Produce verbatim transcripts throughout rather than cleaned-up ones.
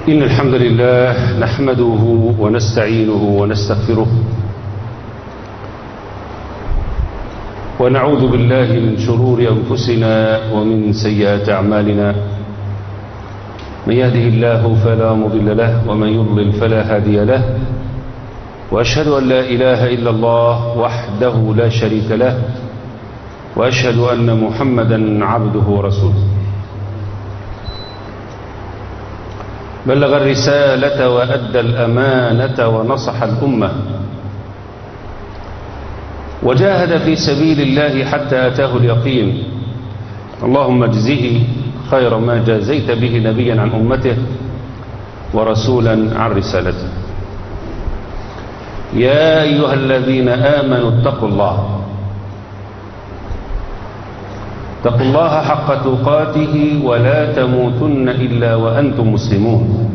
إن الحمد لله نحمده ونستعينه ونستغفره ونعوذ بالله من شرور أنفسنا ومن سيئات أعمالنا. من يهده الله فلا مضل له ومن يضلل فلا هادي له، وأشهد أن لا إله إلا الله وحده لا شريك له، وأشهد أن محمدا عبده ورسوله. بلغ الرسالة وأدى الأمانة ونصح الأمة وجاهد في سبيل الله حتى أتاه اليقين. اللهم اجزه خير ما جازيت به نبيا عن أمته ورسولا عن رسالته. يا أيها الذين آمنوا اتقوا الله اتقوا الله حق تقاته ولا تموتن إلا وأنتم مسلمون.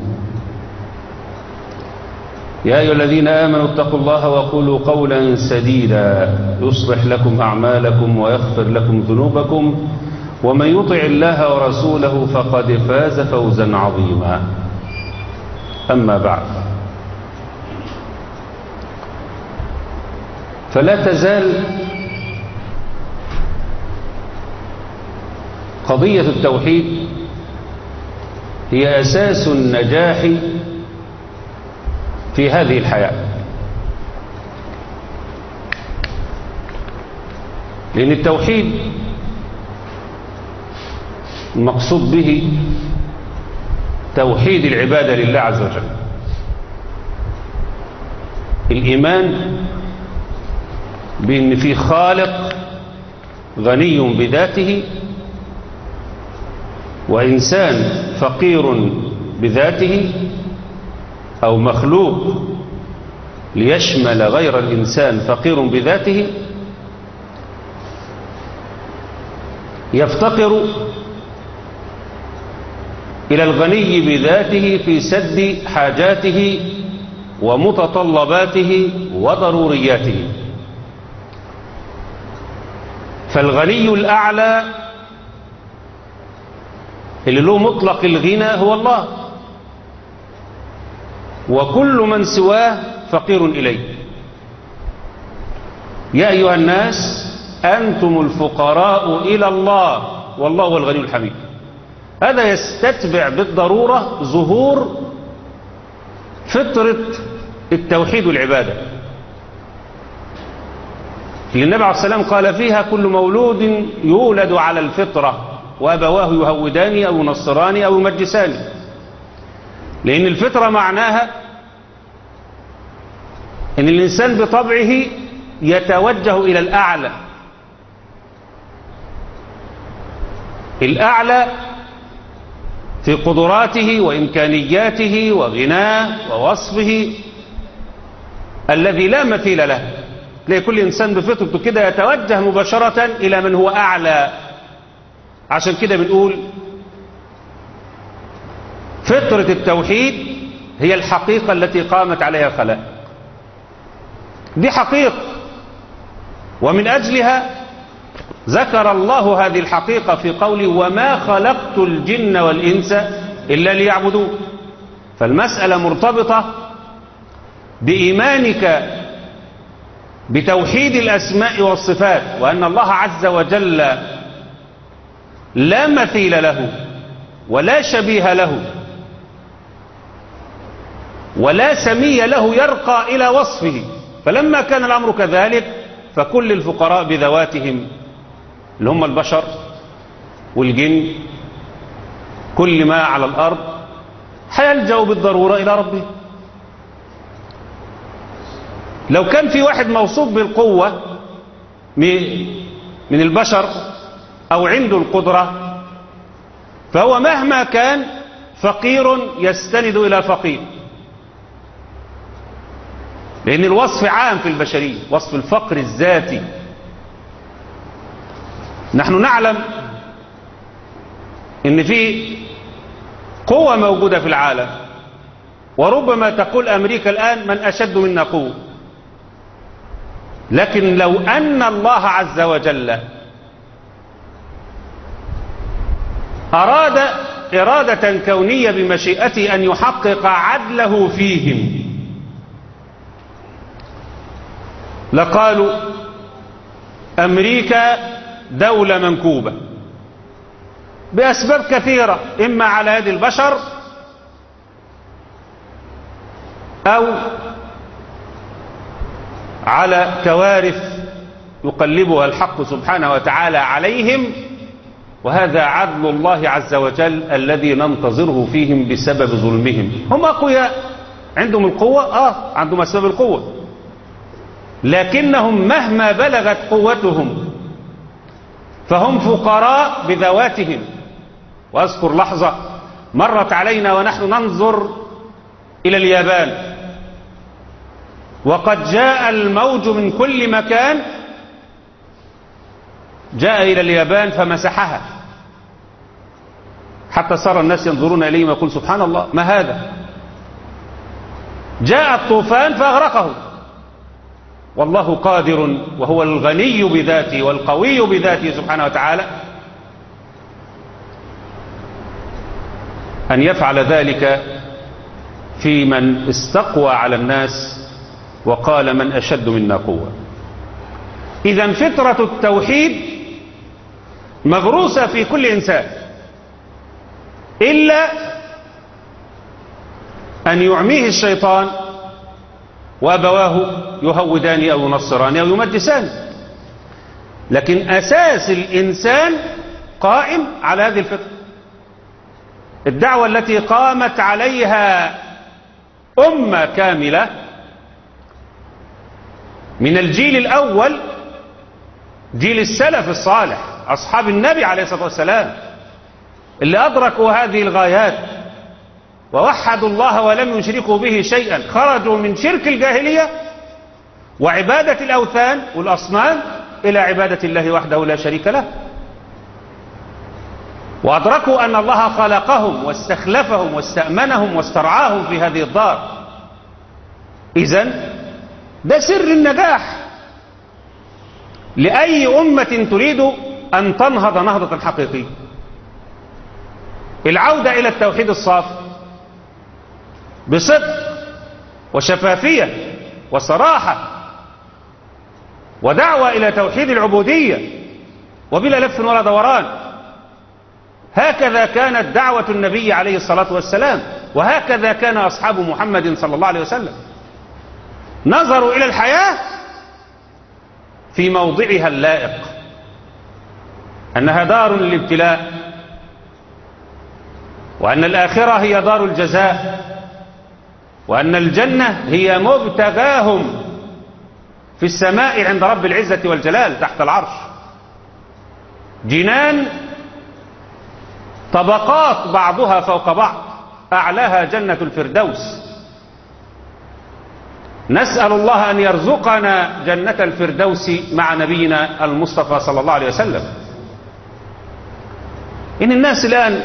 يا أيها الذين آمنوا اتقوا الله وقولوا قولا سديدا يصلح لكم أعمالكم ويغفر لكم ذنوبكم، ومن يطع الله ورسوله فقد فاز فوزا عظيما. أما بعد، فلا تزال قضية التوحيد هي أساس النجاح في هذه الحياة، لأن التوحيد المقصود به توحيد العبادة لله عز وجل، الإيمان بأن في خالق غني بذاته وإنسان فقير بذاته، أو مخلوق ليشمل غير الإنسان فقير بذاته، يفتقر إلى الغني بذاته في سد حاجاته ومتطلباته وضرورياته. فالغني الأعلى اللي له مطلق الغنى هو الله، وكل من سواه فقير إليه. يا أيها الناس أنتم الفقراء إلى الله والله هو الغني الحميد. هذا يستتبع بالضرورة ظهور فطرة التوحيد والعبادة، النبي عليه السلام قال فيها: كل مولود يولد على الفطرة وأبواه يهودان أو ينصران أو يمجسان. لأن الفطرة معناها أن الإنسان بطبعه يتوجه إلى الأعلى، الأعلى في قدراته وإمكانياته وغناه ووصفه الذي لا مثيل له. تلاقي كل إنسان بفطرته كده يتوجه مباشرة إلى من هو أعلى. عشان كده بنقول فطرة التوحيد هي الحقيقة التي قامت عليها الخلائق. دي حقيقة، ومن أجلها ذكر الله هذه الحقيقة في قوله: وما خلقت الجن والإنس إلا ليعبدون. فالمسألة مرتبطة بإيمانك بتوحيد الأسماء والصفات، وأن الله عز وجل لا مثيل له ولا شبيه له ولا سمي له يرقى إلى وصفه. فلما كان الأمر كذلك فكل الفقراء بذواتهم اللي هم البشر والجن، كل ما على الأرض هيلجأوا بالضرورة إلى ربه. لو كان في واحد موصوف بالقوة من البشر أو عنده القدرة، فهو مهما كان فقير يستند إلى فقير، لأن الوصف عام في البشرية، وصف الفقر الذاتي. نحن نعلم إن في قوة موجودة في العالم، وربما تقول أمريكا الآن: من أشد منا قوة. لكن لو أن الله عز وجل أراد إرادة كونية بمشيئته أن يحقق عدله فيهم لقالوا أمريكا دولة منكوبة بأسباب كثيرة، إما على يد البشر أو على كوارث يقلبها الحق سبحانه وتعالى عليهم، وهذا عدل الله عز وجل الذي ننتظره فيهم بسبب ظلمهم. هم أقوياء، عندهم القوة، آه عندهم أسباب القوة، لكنهم مهما بلغت قوتهم فهم فقراء بذواتهم. وأذكر لحظة مرت علينا ونحن ننظر إلى اليابان، وقد جاء الموج من كل مكان، جاء إلى اليابان فمسحها حتى صار الناس ينظرون إليه ويقول سبحان الله ما هذا. جاء الطوفان فأغرقه، والله قادر وهو الغني بذاته والقوي بذاته سبحانه وتعالى أن يفعل ذلك في من استقوى على الناس وقال من أشد منا قوة. إذن فطرة التوحيد مغروسة في كل إنسان، إلا أن يعميه الشيطان وأبواه يهودان أو ينصران أو يمجسان، لكن أساس الإنسان قائم على هذه الفطرة. الدعوة التي قامت عليها أمة كاملة من الجيل الأول، جيل السلف الصالح أصحاب النبي عليه الصلاة والسلام، اللي أدركوا هذه الغايات ووحدوا الله ولم يشركوا به شيئا، خرجوا من شرك الجاهلية وعبادة الأوثان والأصنام إلى عبادة الله وحده لا شريك له، وأدركوا أن الله خلقهم واستخلفهم واستأمنهم واسترعاهم في هذه الدار. إذن ده سر النجاح لأي أمة تريد أن تنهض نهضة حقيقية، العودة إلى التوحيد الصافي بصدق وشفافية وصراحة، ودعوة إلى توحيد العبودية وبلا لف ولا دوران. هكذا كانت دعوة النبي عليه الصلاة والسلام، وهكذا كان أصحاب محمد صلى الله عليه وسلم، نظروا إلى الحياة في موضعها اللائق، أنها دار للابتلاء، وأن الآخرة هي دار الجزاء، وأن الجنة هي مبتغاهم في السماء عند رب العزة والجلال تحت العرش، جنان طبقات بعضها فوق بعض، أعلاها جنة الفردوس. نسأل الله أن يرزقنا جنة الفردوس مع نبينا المصطفى صلى الله عليه وسلم. إن الناس الآن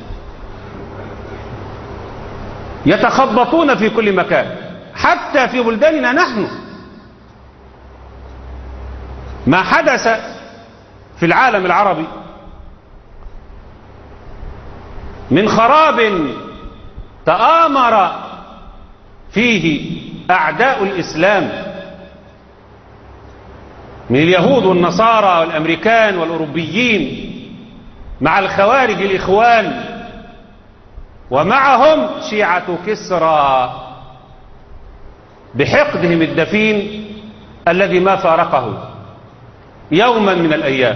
يتخبطون في كل مكان، حتى في بلداننا نحن. ما حدث في العالم العربي من خراب تآمر فيه أعداء الإسلام من اليهود والنصارى والأمريكان والأوروبيين مع الخوارج الإخوان، ومعهم شيعة كسرى بحقدهم الدفين الذي ما فارقه يوما من الأيام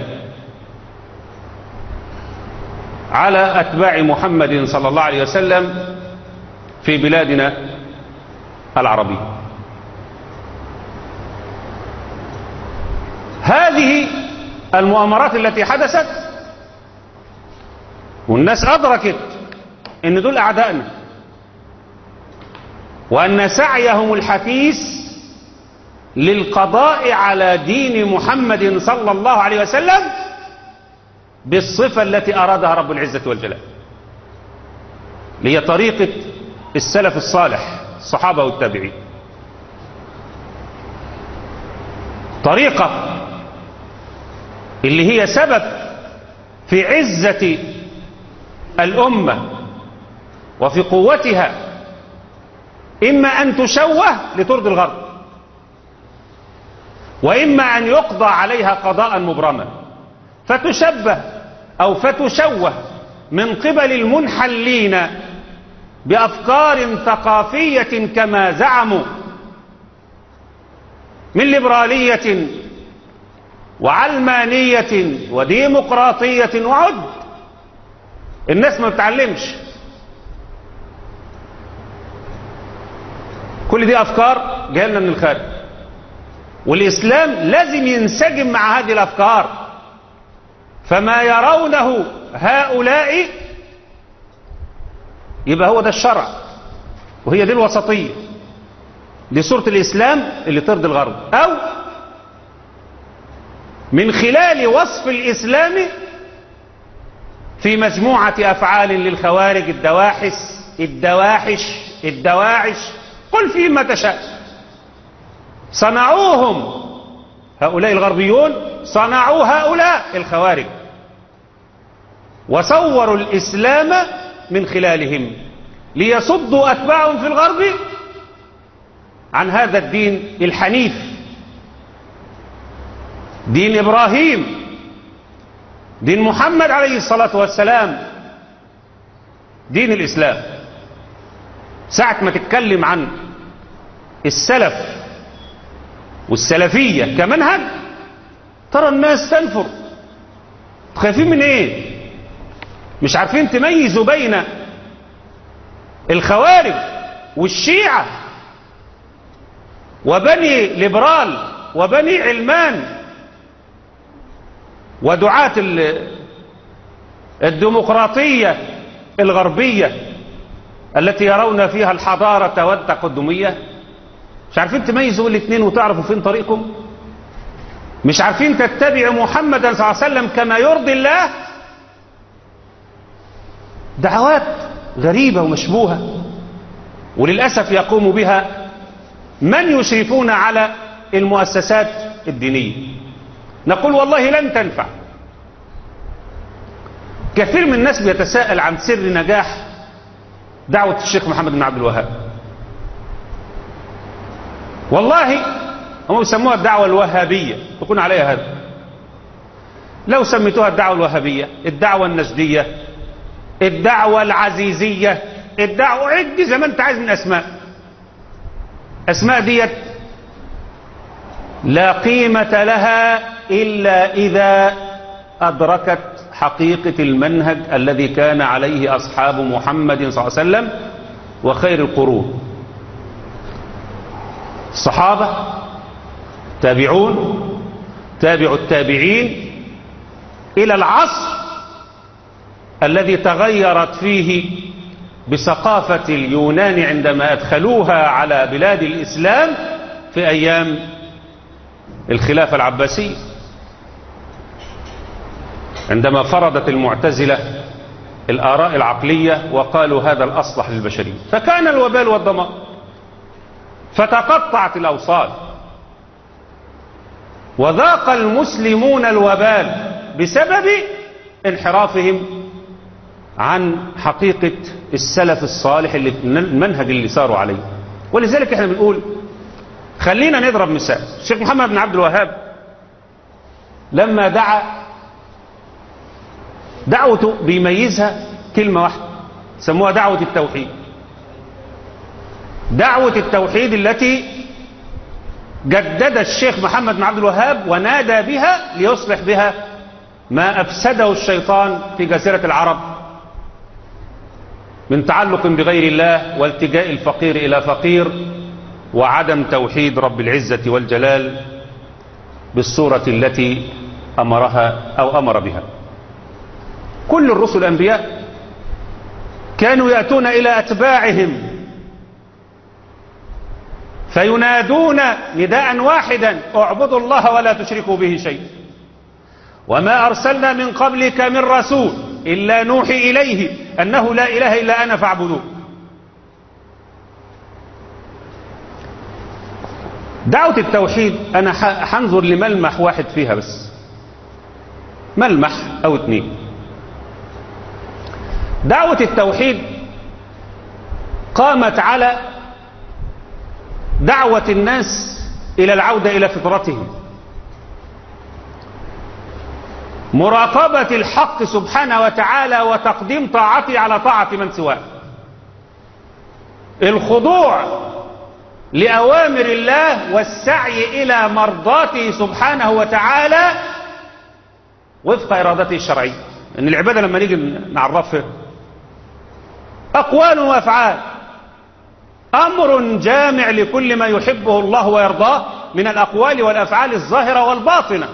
على أتباع محمد صلى الله عليه وسلم في بلادنا العربية. هذه المؤامرات التي حدثت والناس أدركت إن دول أعدائنا، وأن سعيهم الحثيث للقضاء على دين محمد صلى الله عليه وسلم بالصفة التي أرادها رب العزة والجلال، هي طريقة السلف الصالح الصحابة والتابعين، طريقة اللي هي سبب في عزة الأمة وفي قوتها إما أن تشوه لترضي الغرب، وإما أن يقضى عليها قضاء مبرما، فتشبه أو فتشوه من قبل المنحلين بأفكار ثقافية كما زعموا من ليبرالية وعلمانية وديمقراطية وعد. الناس ما بتعلمش، كل دي أفكار جاية لنا من الخارج، والإسلام لازم ينسجم مع هذه الأفكار. فما يرونه هؤلاء يبقى هو ده الشرع، وهي دي الوسطية، دي صورة الإسلام اللي ترضي الغرب. أو من خلال وصف الإسلام في مجموعة أفعال للخوارج الدواحس الدواحش الدواعش، قل فيه ما تشاء. صنعوهم هؤلاء الغربيون، صنعوا هؤلاء الخوارج، وصوروا الإسلام من خلالهم ليصدوا أتباعهم في الغرب عن هذا الدين الحنيف، دين إبراهيم، دين محمد عليه الصلاة والسلام، دين الإسلام. ساعة ما تتكلم عن السلف والسلفية كمنهج ترى الناس تنفر. خايفين من ايه؟ مش عارفين تميزوا بين الخوارج والشيعة وبني ليبرال وبني علمان ودعاة الديمقراطية الغربية التي يرون فيها الحضارة والتقدمية. مش عارفين تميزوا الاثنين وتعرفوا فين طريقكم؟ مش عارفين تتبعوا محمدا صلى الله عليه وسلم كما يرضي الله؟ دعوات غريبة ومشبوهة، وللأسف يقوم بها من يشرفون على المؤسسات الدينية. نقول والله لن تنفع. كثير من الناس بيتساءل عن سر نجاح دعوة الشيخ محمد بن عبد الوهاب. والله هم يسموها الدعوة الوهابية، تكون عليها هذا. لو سميتوها الدعوة الوهابية، الدعوة النجدية، الدعوة العزيزية، الدعوة عد زي ما انت عايز من اسماء. اسماء ديت لا قيمة لها الا اذا ادركت حقيقة المنهج الذي كان عليه اصحاب محمد صلى الله عليه وسلم وخير القرون، الصحابة، تابعون، تابع التابعين، الى العصر الذي تغيرت فيه بثقافة اليونان عندما أدخلوها على بلاد الإسلام في أيام الخلافة العباسية، عندما فرضت المعتزلة الآراء العقلية وقالوا هذا الأصلح للبشرية، فكان الوبال والضمان، فتقطعت الأوصال، وذاق المسلمون الوبال بسبب انحرافهم عن حقيقة السلف الصالح اللي المنهج اللي صاروا عليه. ولذلك احنا بنقول خلينا نضرب مثال. الشيخ محمد بن عبد الوهاب لما دعا دعوته بيميزها كلمة واحدة سموها دعوة التوحيد. دعوة التوحيد التي جدد الشيخ محمد بن عبد الوهاب ونادى بها ليصلح بها ما أفسده الشيطان في جزيرة العرب من تعلق بغير الله والتجاء الفقير إلى فقير وعدم توحيد رب العزة والجلال بالصورة التي أمرها أو أمر بها. كل الرسل الأنبياء كانوا يأتون إلى أتباعهم فينادون نداء واحدا: اعبدوا الله ولا تشركوا به شيء، وما أرسلنا من قبلك من رسول إلا نوحي إليه أنه لا إله إلا أنا فاعبدوه. دعوة التوحيد أنا حنظر لملمح واحد فيها بس، ملمح أو اتنين. دعوة التوحيد قامت على دعوة الناس إلى العودة إلى فطرتهم، مراقبة الحق سبحانه وتعالى وتقديم طاعته على طاعة من سواه، الخضوع لأوامر الله والسعي إلى مرضاته سبحانه وتعالى وفق إرادته الشرعية. إن العبادة لما نيجي نعرفها أقوال وأفعال، أمر جامع لكل ما يحبه الله ويرضاه من الأقوال والأفعال الظاهرة والباطنة.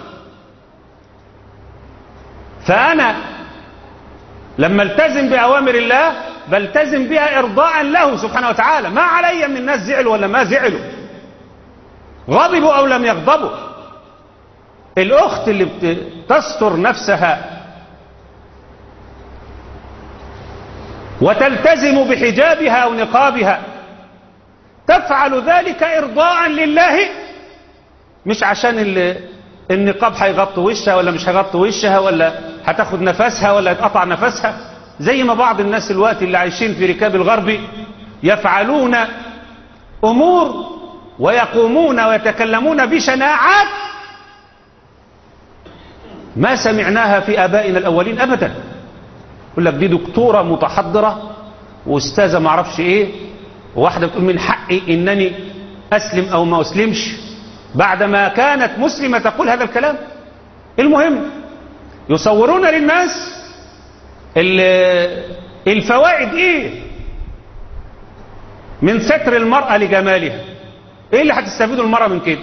فأنا لما التزم بأوامر الله بلتزم بها إرضاء له سبحانه وتعالى، ما علي من الناس زعلوا ولا ما زعلوا، غضبوا أو لم يغضبوا. الأخت اللي بتستر نفسها وتلتزم بحجابها أو نقابها تفعل ذلك إرضاء لله، مش عشان النقاب هيغطي وشها ولا مش هيغطي وشها ولا هتاخد نفسها ولا يتقطع نفسها، زي ما بعض الناس الوقت اللي عايشين في ركاب الغرب يفعلون أمور ويقومون ويتكلمون بشناعات ما سمعناها في آبائنا الأولين أبدا. يقول لك دي دكتورة متحضرة وأستاذة ما اعرفش إيه، وواحدة بتقول من حقي إنني أسلم أو ما أسلمش بعدما كانت مسلمة تقول هذا الكلام. المهم يصورون للناس الفوائد إيه من ستر المرأة لجمالها، إيه اللي هتستفيدوا المرأة من كده،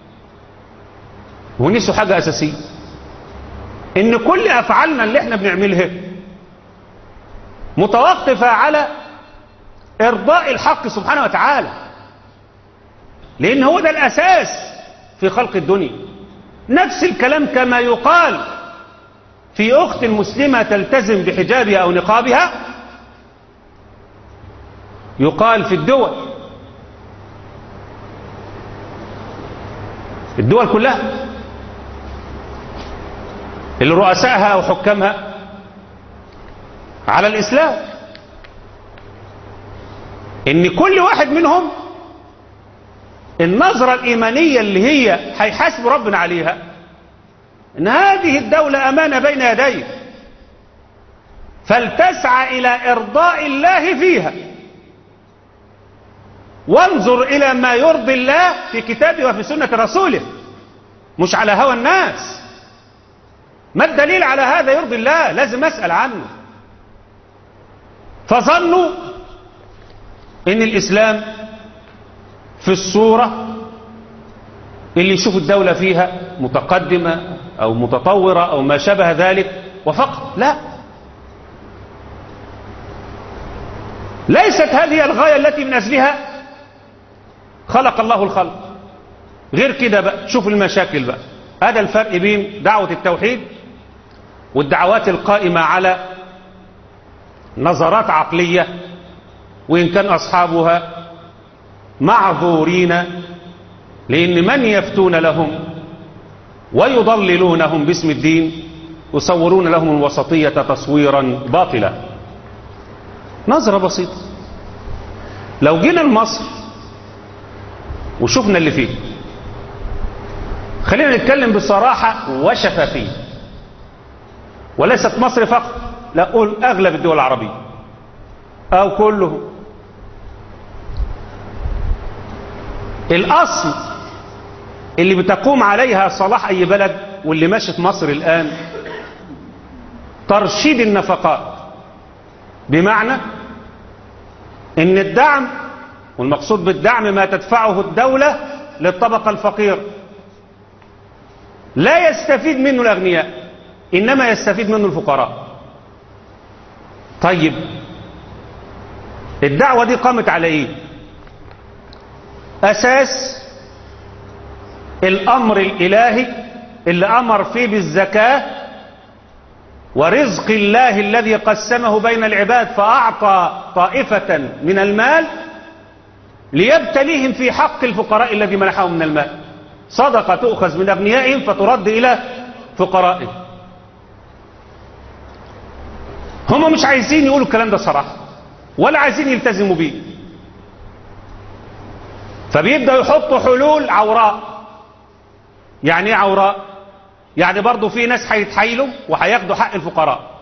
ونسوا حاجة أساسية، إن كل أفعالنا اللي احنا بنعملها متوقفة على إرضاء الحق سبحانه وتعالى، لأن هو ده الأساس في خلق الدنيا. نفس الكلام كما يقال في أخت مسلمة تلتزم بحجابها أو نقابها يقال في الدول الدول كلها اللي رؤسائها أو حكامها على الإسلام، إن كل واحد منهم النظرة الإيمانية اللي هي هيحاسب ربنا عليها إن هذه الدولة أمانة بين يديه، فلتسعى إلى إرضاء الله فيها، وانظر إلى ما يرضي الله في كتابه وفي سنة رسوله، مش على هوى الناس. ما الدليل على هذا يرضي الله؟ لازم أسأل عنه. فظنوا إن الإسلام في الصورة اللي يشوف الدولة فيها متقدمة أو متطورة أو ما شابه ذلك وفقط. لا، ليست هذه الغاية التي من أجلها خلق الله الخلق. غير كده بقى شوف المشاكل بقى. هذا الفرق بين دعوة التوحيد والدعوات القائمة على نظرات عقلية، وإن كان أصحابها معذورين، لأن من يفتون لهم ويضللونهم باسم الدين يصورون لهم الوسطية تصويرا باطلا. نظرة بسيطة، لو جينا لمصر وشفنا اللي فيه، خلينا نتكلم بصراحة وشفافية، وليست مصر فقط، لا أقول أغلب الدول العربية أو كلهم. الأصل اللي بتقوم عليها صلاح أي بلد واللي ماشي في مصر الآن ترشيد النفقات، بمعنى إن الدعم، والمقصود بالدعم ما تدفعه الدولة للطبقة الفقيرة، لا يستفيد منه الأغنياء، إنما يستفيد منه الفقراء. طيب الدعوة دي قامت على إيه؟ أساس الأمر الإلهي اللي أمر فيه بالزكاة ورزق الله الذي قسمه بين العباد، فأعطى طائفة من المال ليبتليهم في حق الفقراء الذي منحهم من المال. صدقة تؤخذ من أغنيائهم فترد إلى فقرائهم. هم مش عايزين يقولوا الكلام ده صراحة ولا عايزين يلتزموا بيه، فبيبدأوا يحطوا حلول عوراء. يعني ايه عوراء؟ يعني برضو في ناس هيتحايلوا وهياخدوا حق الفقراء،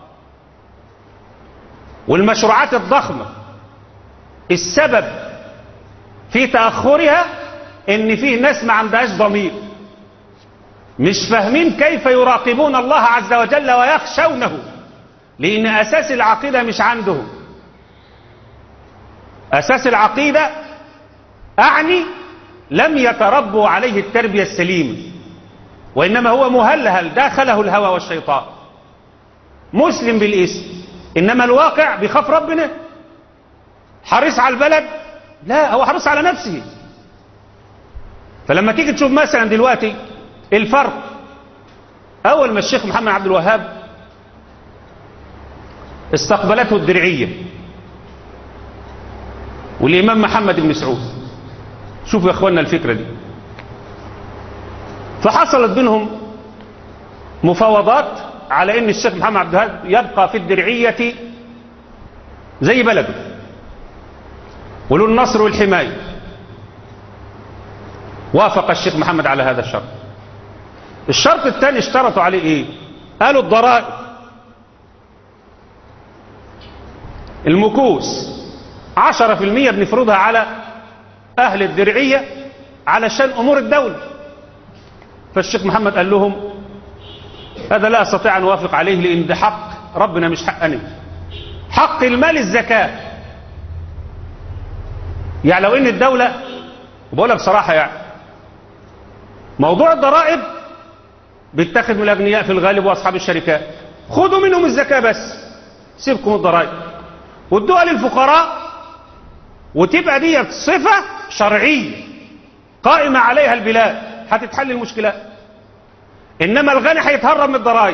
والمشروعات الضخمة السبب في تأخرها ان فيه ناس ما عندهاش ضمير، مش فاهمين كيف يراقبون الله عز وجل ويخشونه، لان اساس العقيدة مش عندهم. اساس العقيدة اعني لم يتربوا عليه التربية السليمة، وانما هو مهلهل داخله الهوى والشيطان، مسلم بالاسم انما الواقع بيخاف ربنا. حريص على البلد؟ لا، هو حريص على نفسه. فلما تيجي تشوف مثلا دلوقتي الفرق، اول ما الشيخ محمد عبد الوهاب استقبلته الدرعية والامام محمد بن سعود، شوفوا يا اخوانا الفكرة دي، فحصلت بينهم مفاوضات على ان الشيخ محمد عبد الوهاب يبقى في الدرعية زي بلده وله النصر والحماية. وافق الشيخ محمد على هذا الشرط. الشرط الثاني اشترطوا عليه ايه؟ قالوا الضرائب، المكوس عشرة في المية بنفرضها على اهل الدرعية علشان امور الدولة. فالشيخ محمد قال لهم هذا لا استطيع ان اوافق عليه، لان ده حق ربنا مش حق انا، حق المال الزكاة. يعني لو ان الدولة، وبقول لك صراحة، يعني موضوع الضرائب بيتاخد من الاغنياء في الغالب واصحاب الشركات، خدوا منهم الزكاة بس، سيبكم الضرائب وادوها للفقراء، وتبقى دي صفة شرعية قائمة عليها البلاد، هتتحل المشكلات. انما الغني هيتهرب من الضرائب،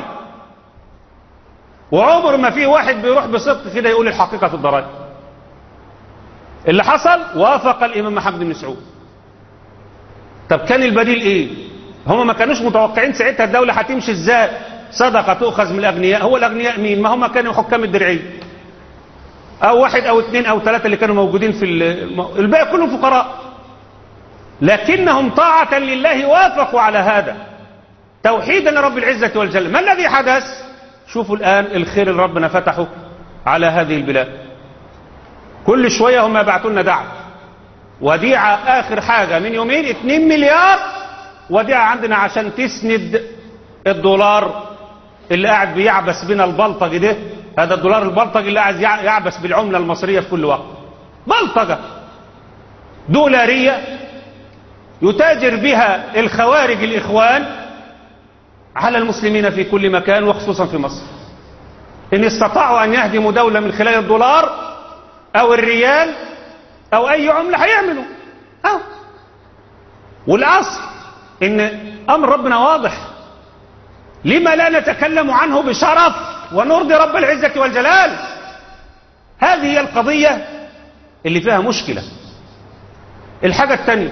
وعمر ما في واحد بيروح بصدق كده يقول الحقيقة في الضرائب. اللي حصل وافق الامام محمد بن سعود. طب كان البديل ايه؟ هم ما كانوش متوقعين ساعتها الدولة هتمشي ازاي، صدقة تؤخذ من الاغنياء. هو الاغنياء مين؟ ما هم كانوا حكام الدرعية، او واحد او اثنين او ثلاثة اللي كانوا موجودين في الباقي كلهم فقراء، لكنهم طاعة لله وافقوا على هذا، توحيدا لرب العزة والجل. ما الذي حدث؟ شوفوا الآن الخير اللي ربنا فتحه على هذه البلاد. كل شوية هم يبعتوا لنا دعم، وديعة آخر حاجة من يومين اتنين مليار وديعة عندنا عشان تسند الدولار اللي قاعد بيعبس بنا البلطج ده. هذا الدولار البلطج اللي قاعد يعبس بالعملة المصرية في كل وقت، بلطجة دولارية يتاجر بها الخوارج الإخوان على المسلمين في كل مكان وخصوصا في مصر. إن استطاعوا أن يهدموا دولة من خلال الدولار أو الريال أو أي عملة هيعملوا. أو والأصل إن أمر ربنا واضح، لما لا نتكلم عنه بشرف ونرضي رب العزة والجلال؟ هذه هي القضية اللي فيها مشكلة. الحاجة الثانية،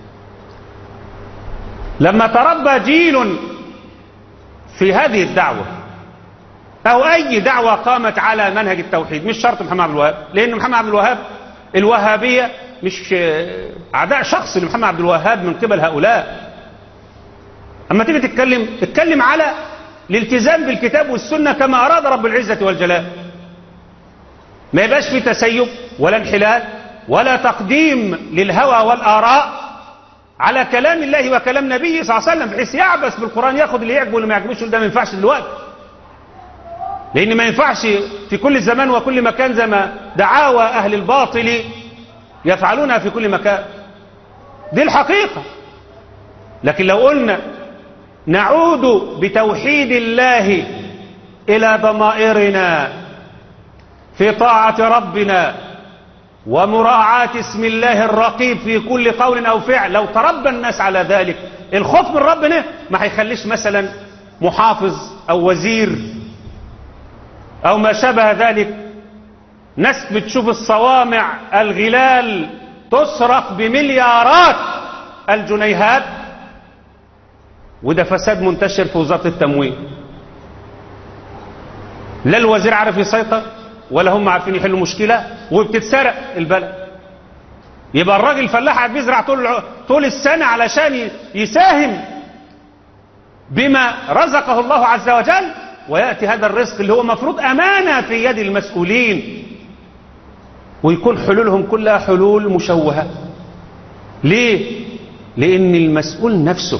لما تربى جيل في هذه الدعوة أو أي دعوة قامت على منهج التوحيد، مش شرط محمد عبد الوهاب، لأن محمد عبد الوهاب الوهابية مش عداء شخصي لمحمد عبد الوهاب من قبل هؤلاء. أما تيجي تتكلم تتكلم على الالتزام بالكتاب والسنة كما أراد رب العزة والجلال، ما يبقاش في تسيب ولا انحلال ولا تقديم للهوى والآراء على كلام الله وكلام نبيه صلى الله عليه وسلم، بحيث يعبس بالقرآن ياخد اللي يعجبه واللي ما يعجبوش. ده ما ينفعش دلوقتي، لأن ما ينفعش في كل زمان وكل مكان زي ما دعاوى أهل الباطل يفعلونها في كل مكان. دي الحقيقة. لكن لو قلنا نعود بتوحيد الله إلى ضمائرنا في طاعة ربنا ومراعاة اسم الله الرقيب في كل قول أو فعل، لو تربى الناس على ذلك، الخوف من ربنا ما هيخليش مثلا محافظ أو وزير أو ما شابه ذلك ناس بتشوف الصوامع الغلال تسرق بمليارات الجنيهات، وده فساد منتشر في وزارة التموين. لا الوزير عارف يسيطر ولا هم عارفين يحلوا مشكلة، وبتتسرق البلد. يبقى الراجل الفلاح قاعد بيزرع طول طول السنة علشان يساهم بما رزقه الله عز وجل، ويأتي هذا الرزق اللي هو مفروض أمانة في يد المسؤولين، ويكون حلولهم كلها حلول مشوهة. ليه؟ لأن المسؤول نفسه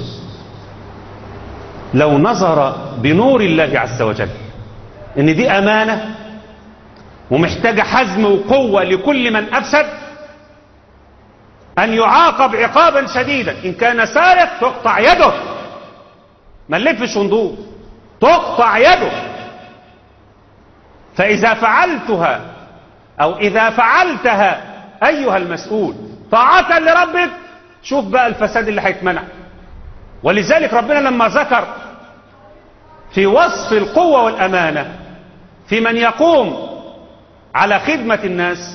لو نظر بنور الله عز وجل إن دي أمانة ومحتاجة حزم وقوة لكل من أفسد، أن يعاقب عقابا شديدا. إن كان سارق تقطع يده، ما نلفش وندور، تقطع يده. فإذا فعلتها أو إذا فعلتها أيها المسؤول طاعة لربك، شوف بقى الفساد اللي هيتمنع. ولذلك ربنا لما ذكر في وصف القوة والأمانة في من يقوم على خدمة الناس،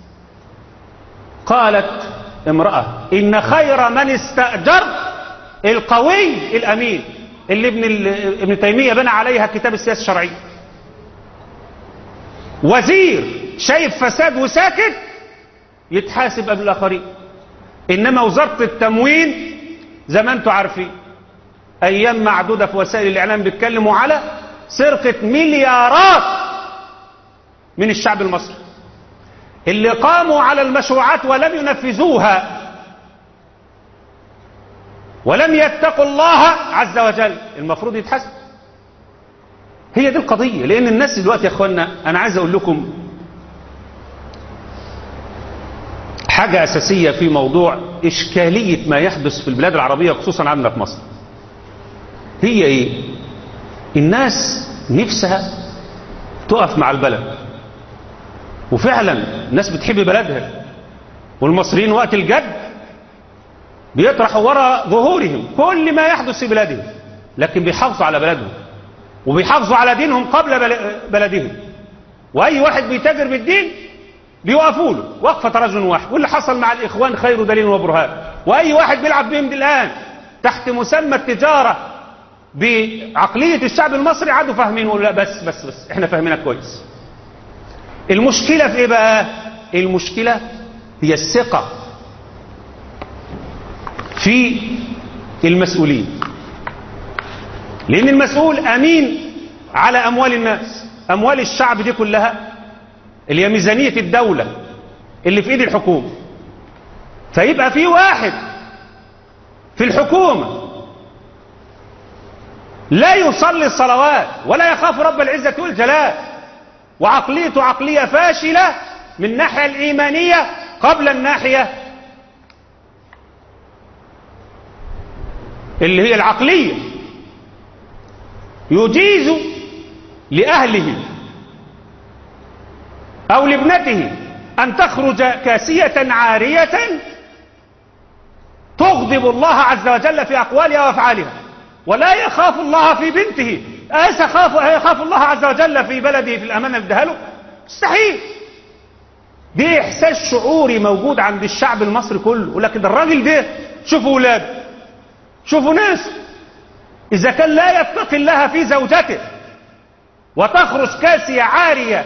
قالت امرأة: إن خير من استأجر القوي الأمين، اللي ابن, ابن تيمية بنى عليها كتاب السياسة الشرعية. وزير شايف فساد وساكت يتحاسب قبل الآخرين. إنما وزارة التموين زي ما انتم عارفين أيام معدودة في وسائل الإعلام بيتكلموا على سرقة مليارات من الشعب المصري، اللي قاموا على المشروعات ولم ينفذوها ولم يتقوا الله عز وجل، المفروض يتحاسب. هي دي القضية. لأن الناس دلوقتي يا أخوانا، أنا عايز أقول لكم حاجة أساسية في موضوع إشكالية ما يحدث في البلاد العربية خصوصا عندنا في مصر. هي إيه؟ الناس نفسها تقف مع البلد، وفعلا الناس بتحب بلدها، والمصريين وقت الجد بيطرحوا وراء ظهورهم كل ما يحدث في بلادهم، لكن بيحافظوا على بلدهم وبيحافظوا على دينهم قبل بلدهم. وأي واحد بيتاجر بالدين بيوقفوا له وقفة رجل واحد. واللي حصل مع الإخوان خير دليل وبرهان. وأي واحد بيلعب بهم الآن تحت مسمى التجارة بعقلية الشعب المصري عادوا فاهمين ولا لا؟ بس بس بس احنا فاهمينها كويس. المشكلة في ايه بقى؟ المشكلة هي الثقة في المسؤولين. لأن المسؤول أمين على أموال الناس، أموال الشعب دي كلها اللي هي ميزانية الدولة اللي في إيد الحكومة. فيبقى في واحد في الحكومة لا يصلي الصلوات ولا يخاف رب العزة والجلال، وعقليته عقلية فاشلة من الناحية الإيمانية قبل الناحية اللي هي العقلية، يجيز لأهله أو لابنته أن تخرج كاسية عارية تغضب الله عز وجل في أقوالها وأفعالها، ولا يخاف الله في بنته. أيخاف الله عز وجل في بلده في الأمانة اللي اداها له؟ مستحيل. دي إحساس شعوري موجود عند الشعب المصري كله. ولكن الراجل ده شوفوا ولاده، شوفوا ناس، إذا كان لا يتقي الله في زوجته وتخرج كاسية عارية،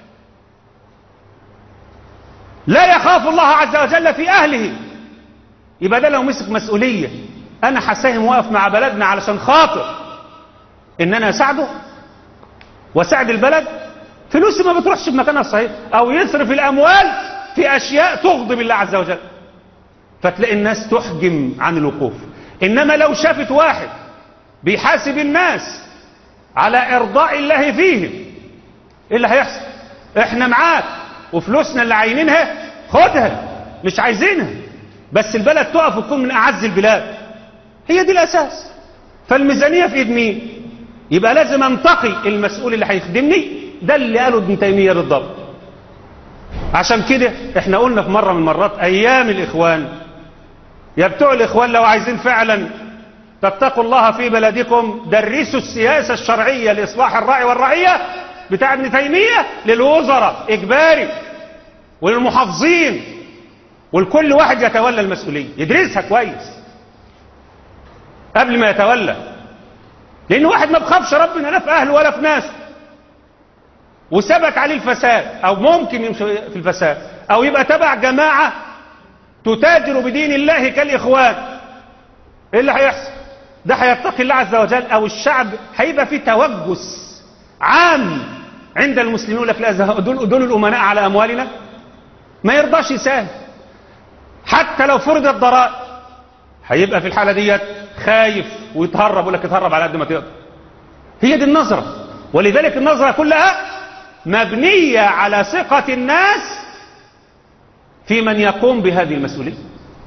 لا يخاف الله عز وجل في أهله، يبقى ده لو مسك مسؤولية أنا هساهم واقف مع بلدنا علشان خاطر إن أنا أساعده وأساعد البلد، فلوسي ما بتروحش بمكانها الصحيح، أو يصرف الأموال في أشياء تغضب الله عز وجل، فتلاقي الناس تحجم عن الوقوف. إنما لو شافت واحد بيحاسب الناس على إرضاء الله فيهم، إيه اللي هيحصل؟ إحنا معاك وفلوسنا اللي عاينينها خدها، مش عايزينها، بس البلد تقف وتكون من أعز البلاد. هي دي الأساس. فالميزانية في إيد مين؟ يبقى لازم أنتقي المسؤول اللي هيخدمني. ده اللي قاله ابن تيمية بالضبط. عشان كده احنا قلنا في مرة من مرات أيام الإخوان، يا بتوع الإخوان لو عايزين فعلا تتقوا الله في بلدكم درسوا السياسة الشرعية لإصلاح الراعي والرعية بتاع ابن تيمية للوزراء إجباري وللمحافظين، والكل واحد يتولى المسؤولية يدرسها كويس قبل ما يتولى. لأن واحد ما بخافش ربنا لا في أهله ولا في ناس، وثبت عليه الفساد أو ممكن يمشي في الفساد أو يبقى تبع جماعة تتاجر بدين الله كالإخوان، إيه اللي هيحصل؟ ده هيتقي الله عز وجل، أو الشعب هيبقى فيه توجس عام عند المسلمين، يقول لك لا دول, دول الأمناء على أموالنا، ما يرضاش يساهم حتى لو فرض الضرائب، هيبقى في الحالة ديت خايف ويتهرب، يقول لك يتهرب على قد ما تقدر. هي دي النظرة، ولذلك النظرة كلها مبنية على ثقة الناس في من يقوم بهذه المسؤولية.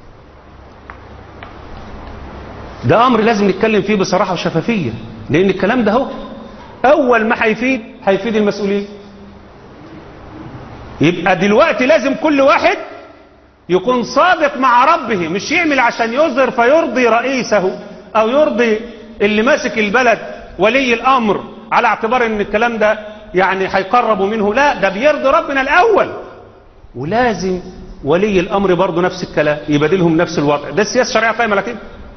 ده أمر لازم نتكلم فيه بصراحة وشفافية، لأن الكلام ده هو أول ما هيفيد هيفيد المسؤولين. يبقى دلوقتي لازم كل واحد يكون صادق مع ربه، مش يعمل عشان يظهر فيرضي رئيسه أو يرضي اللي ماسك البلد ولي الأمر على اعتبار ان الكلام ده يعني هيقربوا منه، لا ده بيرضي ربنا الأول. ولازم ولي الأمر برضه نفس الكلام، يبادلهم نفس الوضع. ده السياسة الشرعية قائمة على كده.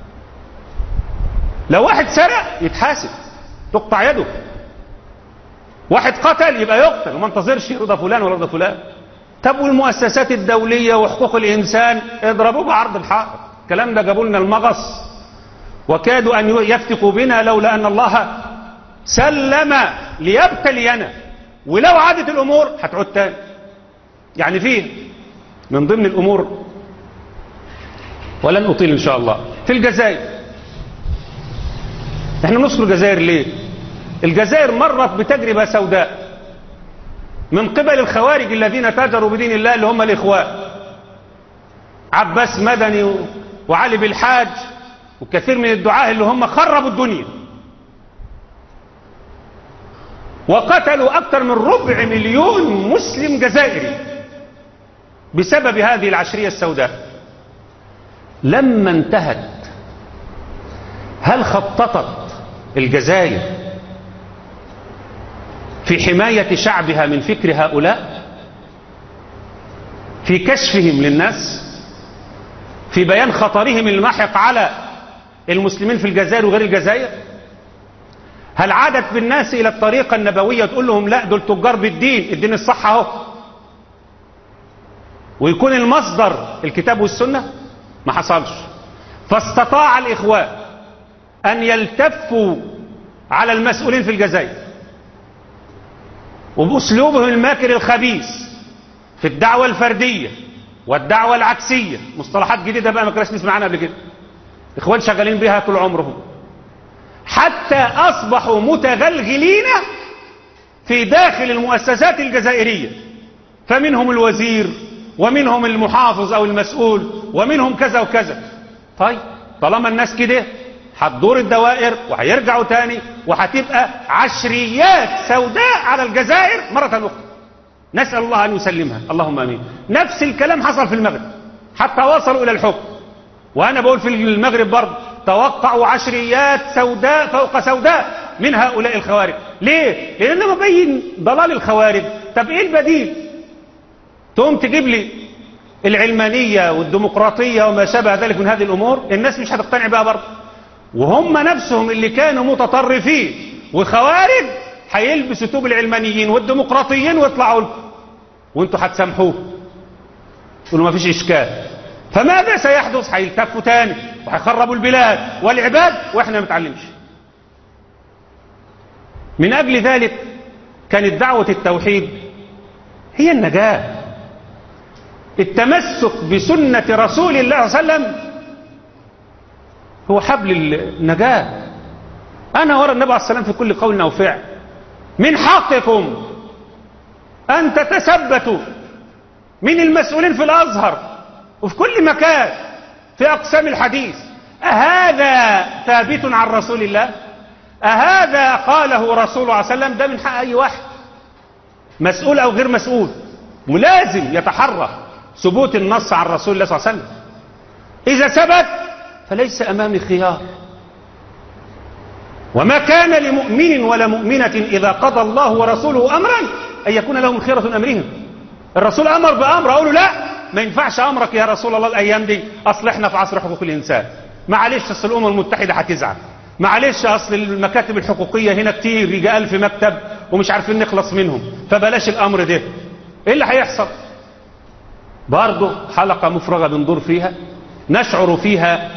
لو واحد سرق يتحاسب تقطع يده، واحد قتل يبقى يقتل وما انتظرش رضا فلان ولا رضا فلان. طب والمؤسسات الدولية وحقوق الإنسان اضربوه بعرض الحائط. الكلام ده جابوا لنا المغص وكادوا أن يفتقوا بنا لولا أن الله سلم ليبتلينا. ولو عادت الأمور هتعود تاني. يعني فيه من ضمن الأمور، ولن أطيل إن شاء الله، في الجزائر. احنا نذكر الجزائر ليه؟ الجزائر مرت بتجربة سوداء من قبل الخوارج الذين تاجروا بدين الله، اللي هم الإخوان عباس مدني وعلي بالحاج وكثير من الدعاة اللي هم خربوا الدنيا، وقتلوا أكثر من ربع مليون مسلم جزائري بسبب هذه العشرية السوداء. لما انتهت، هل خططت الجزائر في حماية شعبها من فكر هؤلاء، في كشفهم للناس، في بيان خطرهم الماحق على المسلمين في الجزائر وغير الجزائر؟ هل عادت بالناس إلى الطريقة النبوية تقول لهم لا دول تجار بالدين، الدين الصح اهو، ويكون المصدر الكتاب والسنة؟ ما حصلش. فاستطاع الإخوان أن يلتفوا على المسؤولين في الجزائر وبأسلوبهم الماكر الخبيث في الدعوة الفردية والدعوة العكسية، مصطلحات جديدة بقى ما كناش نسمع عنها قبل كده، إخوان شغالين بها طول عمرهم، حتى أصبحوا متغلغلين في داخل المؤسسات الجزائرية، فمنهم الوزير ومنهم المحافظ أو المسؤول ومنهم كذا وكذا. طيب طالما الناس كده هتدور الدوائر وهيرجعوا تاني وهتبقى عشريات سوداء على الجزائر مرة أخرى، نسأل الله أن يسلمها، اللهم آمين. نفس الكلام حصل في المغرب حتى وصلوا إلى الحكم، وأنا بقول في المغرب برضه توقعوا عشريات سوداء فوق سوداء من هؤلاء الخوارج. ليه؟ لأن لما بين ضلال الخوارج، طب إيه البديل؟ تقوم تجيب لي العلمانية والديمقراطية وما شابه ذلك من هذه الأمور، الناس مش هتقتنع بها برضه، وهم نفسهم اللي كانوا متطرفين وخوارج هيلبسوا ثوب العلمانيين والديمقراطيين ويطلعوا لكم وانتوا هتسامحوه تقولوا ما فيش إشكال. فماذا سيحدث؟ هيلتفوا تاني وهيخربوا البلاد والعباد واحنا ما نتعلمش. من أجل ذلك كانت دعوة التوحيد هي النجاة، التمسك بسنة رسول الله صلى الله عليه وسلم هو حبل النجاة. أنا ورا النبي عليه السلام في كل قول أو فعل. من حقكم أن تتثبتوا من المسؤولين في الأزهر وفي كل مكان في أقسام الحديث، أهذا ثابت عن رسول الله؟ أهذا قاله رسول الله صلى الله عليه وسلم؟ ده من حق أي واحد مسؤول أو غير مسؤول، ولازم يتحرى ثبوت النص عن رسول الله صلى الله عليه وسلم. إذا ثبت فليس أمامي خيار. وما كان لمؤمن ولا مؤمنة إذا قضى الله ورسوله أمرا أن يكون لهم خيرة من أمرهم. الرسول أمر بأمر أقول له لا ما ينفعش أمرك يا رسول الله الأيام دي، أصل إحنا في عصر حقوق الإنسان، معلش أصل الأمم المتحدة هتزعل، معلش أصل المكاتب الحقوقية هنا كتير، يجي ألف مكتب ومش عارفين نخلص منهم، فبلاش الأمر ده. إيه اللي هيحصل؟ برضه حلقة مفرغة بندور فيها، نشعر فيها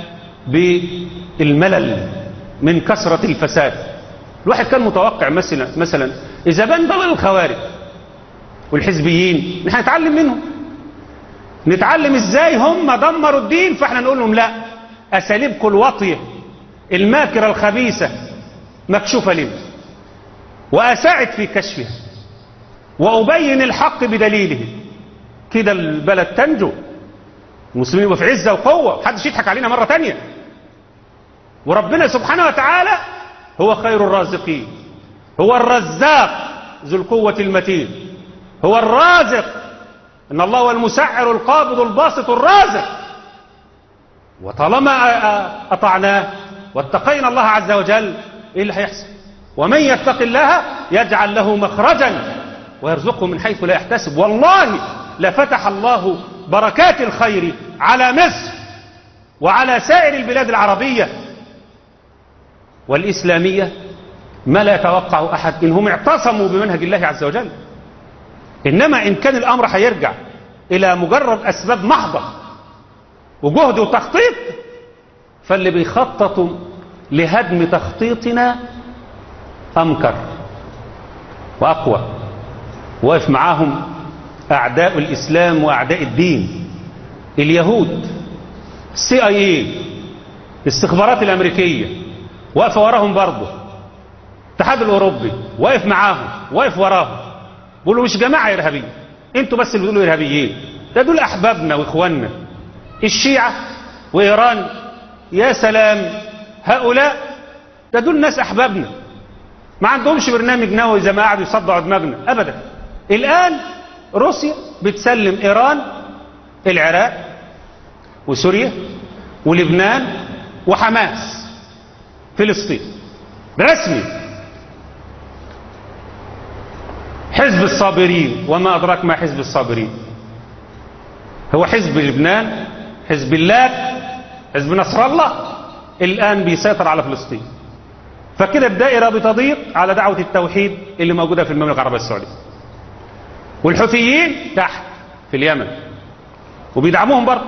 بالملل من كثرة الفساد. الواحد كان متوقع مثلا مثلا إذا بان ضلال الخوارج والحزبيين نحن نتعلم منهم، نتعلم ازاي هم دمروا الدين، فاحنا نقول لهم لا، اساليبكم الواطيه الماكره الخبيثه مكشوفه لنا، واساعد في كشفها وابين الحق بدليله، كده البلد تنجو، المسلمين يبقوا في عزه وقوه، محدش يضحك علينا مره تانية. وربنا سبحانه وتعالى هو خير الرازقين، هو الرزاق ذو القوه المتين، هو الرازق، إن الله هو المسعر القابض الباسط الرازق. وطالما أطعناه واتقينا الله عز وجل، إيه اللي هيحصل؟ ومن يتق الله يجعل له مخرجا ويرزقه من حيث لا يحتسب. والله لفتح الله بركات الخير على مصر وعلى سائر البلاد العربية والإسلامية ما لا يتوقع أحد إنهم اعتصموا بمنهج الله عز وجل. إنما إن كان الأمر هيرجع إلى مجرد أسباب محضة وجهد وتخطيط، فاللي بيخططوا لهدم تخطيطنا أمكر وأقوى، واقف معاهم أعداء الإسلام وأعداء الدين، اليهود، السي اي اي، الاستخبارات الأمريكية واقفة وراهم برضه، الاتحاد الأوروبي واقف معاهم، واقف وراهم، بيقولوا مش جماعة إرهابية، انتوا بس اللي بتقولوا إرهابيين، ده دول أحبابنا وإخواننا. الشيعة وإيران، يا سلام، هؤلاء ده دول ناس أحبابنا، ما عندهمش برنامج نووي زي ما قعدوا يصدعوا دماغنا أبدا. الآن روسيا بتسلم إيران العراق وسوريا ولبنان وحماس فلسطين رسمي. حزب الصابرين، وما أدراك ما حزب الصابرين، هو حزب لبنان، حزب الله، حزب نصر الله، الآن بيسيطر على فلسطين. فكده الدائرة بتضيق على دعوة التوحيد اللي موجودة في المملكة العربية السعودية. والحوثيين تحت في اليمن وبيدعموهم برضه.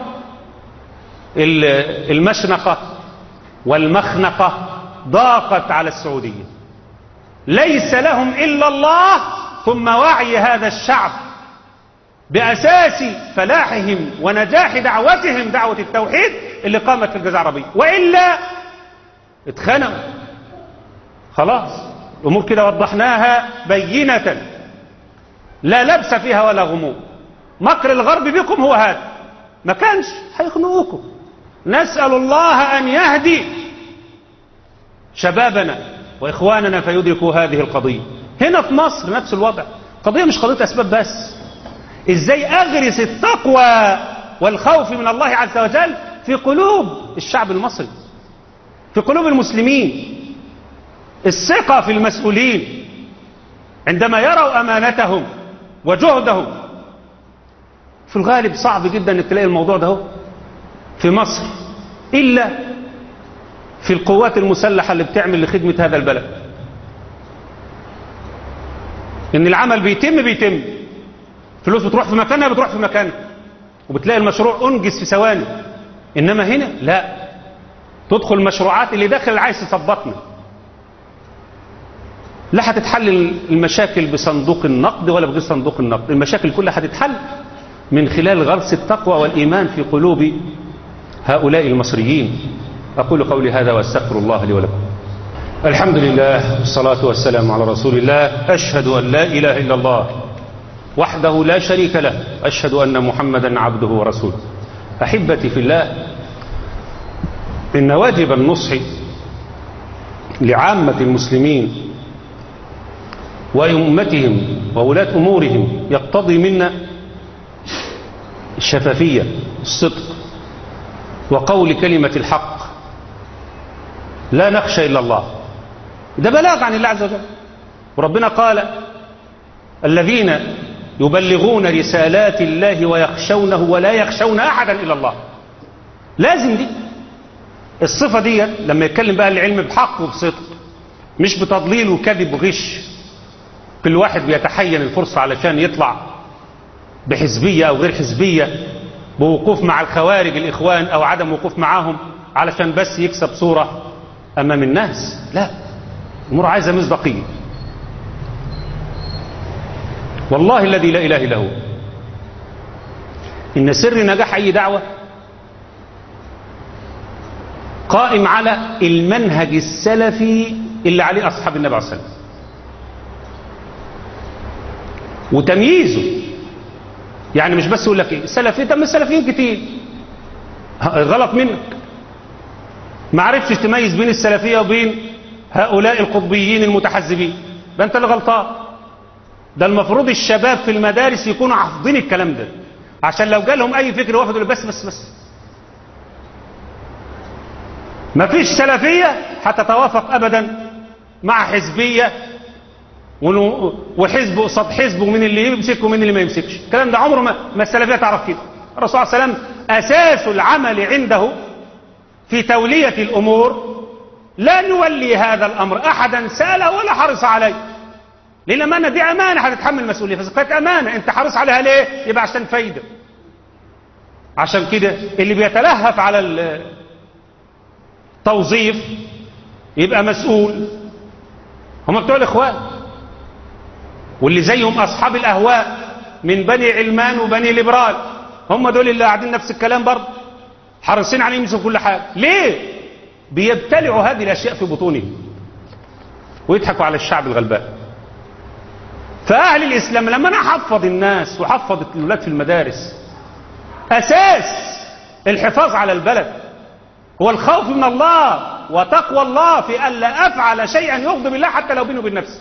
المشنقة والمخنقة ضاقت على السعودية، ليس لهم إلا الله ثم وعي هذا الشعب بأساس فلاحهم ونجاح دعوتهم، دعوة التوحيد اللي قامت في الجزيرة العربية، وإلا اتخنقوا خلاص. الأمور كده وضحناها بينة لا لبس فيها ولا غموض. مكر الغرب بكم هو هذا، ما كانش هيخنقوكم. نسأل الله أن يهدي شبابنا وإخواننا فيدركوا هذه القضية. هنا في مصر نفس الوضع، قضية مش قضية أسباب بس، إزاي أغرس التقوى والخوف من الله عز وجل في قلوب الشعب المصري، في قلوب المسلمين، الثقة في المسؤولين عندما يروا أمانتهم وجهدهم. في الغالب صعب جدا أن تلاقي الموضوع ده في مصر إلا في القوات المسلحة اللي بتعمل لخدمة هذا البلد. إن العمل بيتم بيتم فلوس بتروح في مكانها بتروح في مكانها، وبتلاقي المشروع أنجز في ثواني. إنما هنا لا، تدخل المشروعات اللي داخل عايز تثبطنا. لا هتتحل المشاكل بصندوق النقد ولا بغير صندوق النقد، المشاكل كلها هتتحل من خلال غرس التقوى والإيمان في قلوب هؤلاء المصريين. أقول قولي هذا وأستغفر الله لي ولكم. الحمد لله والصلاة والسلام على رسول الله. أشهد أن لا إله إلا الله وحده لا شريك له، أشهد أن محمدا عبده ورسوله. أحبتي في الله، إن واجب النصح لعامة المسلمين وأمتهم وولاة أمورهم يقتضي منا الشفافية، الصدق، وقول كلمة الحق، لا نخشى إلا الله. ده بلاغ عن الله عز وجل. وربنا قال: الذين يبلغون رسالات الله ويخشونه ولا يخشون أحدا إلا الله. لازم دي الصفة دي لما يتكلم بقى العلم بحق وبصدق، مش بتضليل وكذب وغش. كل واحد بيتحين الفرصة علشان يطلع بحزبية أو غير حزبية، بوقوف مع الخوارج الإخوان أو عدم وقوف معاهم، علشان بس يكسب صورة أمام الناس. لا، الأمور عايزة مصداقية. والله الذي لا إله إلا هو إن سر نجاح أي دعوة قائم على المنهج السلفي اللي عليه أصحاب النبي عليه الصلاة والسلام، وتمييزه. يعني مش بس يقول لك ايه السلفي، طب ما السلفيين كتير، غلط منك، ما عرفتش تميز بين السلفية وبين هؤلاء القطبيين المتحزبين، ده انت اللي غلطان. ده المفروض الشباب في المدارس يكونوا حافظين الكلام ده، عشان لو جالهم اي فكر وافدوا بس بس بس ما فيش سلفية هتتوافق ابدا مع حزبية وحزب قصاد حزب، ومين اللي يمسك ومين اللي ما يمسكش. الكلام ده عمره ما, ما السلفية تعرف كده. الرسول صلى الله عليه وسلم أساس العمل عنده في تولية الأمور لا نولي هذا الأمر أحدا سأله ولا حرص عليه، لأن الأمانة دي أمانة هتتحمل مسؤولية، فزكاة أمانة أنت حرص عليها ليه؟ يبقى عشان فايدة. عشان كده اللي بيتلهف على التوظيف يبقى مسؤول، هم بتوع الإخوان، واللي زيهم أصحاب الأهواء من بني علمان وبني ليبرال، هم دول اللي قاعدين نفس الكلام برضه، حريصين على يمسكوا كل حاجة. ليه؟ بيبتلعوا هذه الأشياء في بطونهم ويضحكوا على الشعب الغلبان. فأهل الإسلام لما أنا حفظ الناس وحفظ الأولاد في المدارس، أساس الحفاظ على البلد هو الخوف من الله وتقوى الله في ألا أفعل شيئا يغضب الله حتى لو بينه وبين نفسي.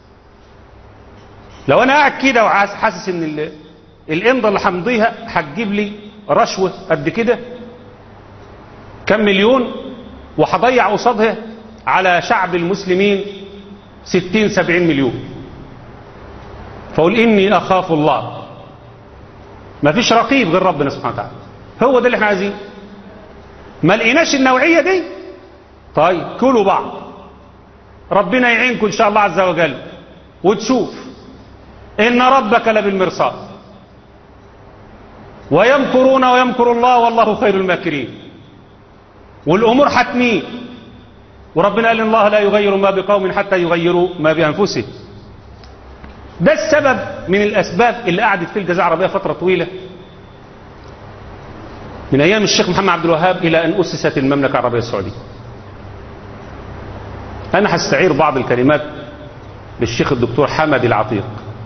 لو أنا قاعد كده وحاسس إن الإمضة اللي همضيها هتجيب لي رشوة قد كده كم مليون، وهضيع قصادها على شعب المسلمين ستين سبعين مليون، فقول إني أخاف الله. ما فيش رقيب غير ربنا سبحانه وتعالى، هو ده اللي احنا عايزين. ما لقيناش النوعية دي، طيب كلوا بعض، ربنا يعينكم إن شاء الله عز وجل، وتشوف إن ربك لبالمرصاد، ويمكرون ويمكر الله والله خير الماكرين، والأمور حتمين. وربنا قال إن الله لا يغير ما بقوم حتى يغيروا ما بأنفسهم. ده السبب من الأسباب اللي قعدت في الجزيرة العربية فترة طويلة من أيام الشيخ محمد عبد الوهاب إلى أن أسست المملكة العربية السعودية. أنا هستعير بعض الكلمات للشيخ الدكتور حمد العتيق.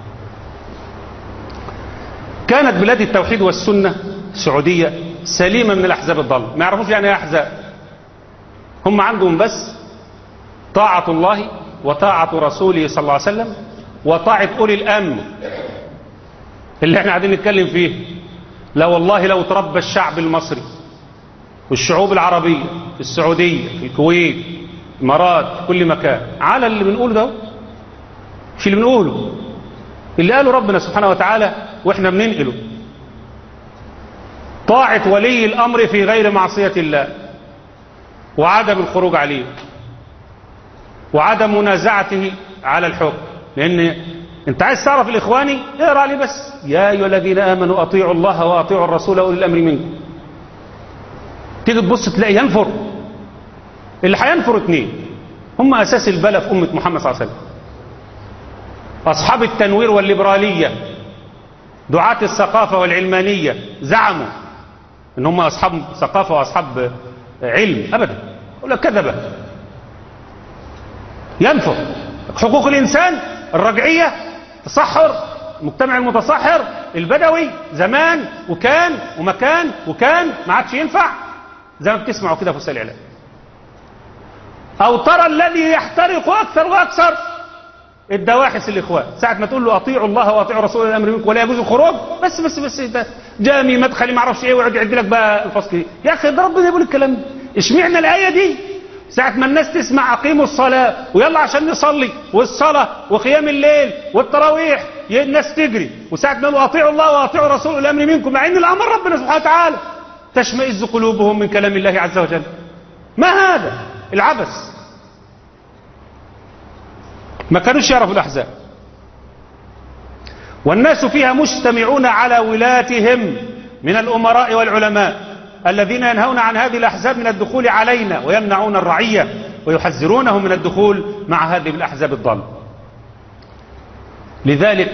كانت بلاد التوحيد والسنة السعودية سليمة من الأحزاب الضالة، ما يعرفوش يعني ايه أحزاب، هم عندهم بس طاعة الله وطاعة رسوله صلى الله عليه وسلم وطاعة أولي الأمر اللي احنا قاعدين نتكلم فيه. لا والله لو تربى الشعب المصري والشعوب العربية في السعودية في الكويت الإمارات في كل مكان على اللي بنقوله ده، مش اللي بنقوله، اللي قاله ربنا سبحانه وتعالى واحنا بننقله، طاعة ولي الأمر في غير معصية الله، وعدم الخروج عليه، وعدم منازعته على الحكم. لأن انت عايز تعرف الإخواني اقرأ عليه بس، يا أيها الذين آمنوا أطيعوا الله وأطيعوا الرسول وأولي الأمر منكم. تيجي تبص تلاقي ينفر، اللي هينفر اتنين هم أساس البلى في أمة محمد صلى الله عليه وسلم، أصحاب التنوير والليبرالية، دعاة الثقافة والعلمانية، زعموا ان هم أصحاب ثقافة وأصحاب علم، أبدا، ولا كذبة. ينفر حقوق الإنسان، الرجعية، تصحر، المجتمع المتصحر البدوي زمان وكان ومكان وكان ما عادش ينفع زي ما بتسمعوا كده في وسائل الإعلام. أو ترى الذي يحترق أكثر وأكثر الدواحس الإخوان، ساعة ما تقول له أطيعوا الله وأطيعوا رسول الأمر منكم ولا يجوز الخروج، بس بس بس ده جامي مدخلي ما اعرفش ايه، ويقعد يعد لك بقى الفصل. يا أخي ده ربنا يقول الكلام ده، اشمعنى الآية دي ساعة ما الناس تسمع أقيموا الصلاة ويلا عشان نصلي والصلاة وقيام الليل والتراويح الناس تجري، وساعة ما يقولوا أطيعوا الله وأطيعوا رسول الأمر منكم، مع إن الأمر ربنا سبحانه وتعالى، تشمئز قلوبهم من كلام الله عز وجل. ما هذا العبث؟ ما كانوش يعرفوا الأحزاب، والناس فيها مجتمعون على ولاتهم من الأمراء والعلماء الذين ينهون عن هذه الأحزاب من الدخول علينا ويمنعون الرعية ويحذرونهم من الدخول مع هذه الأحزاب الضالة. لذلك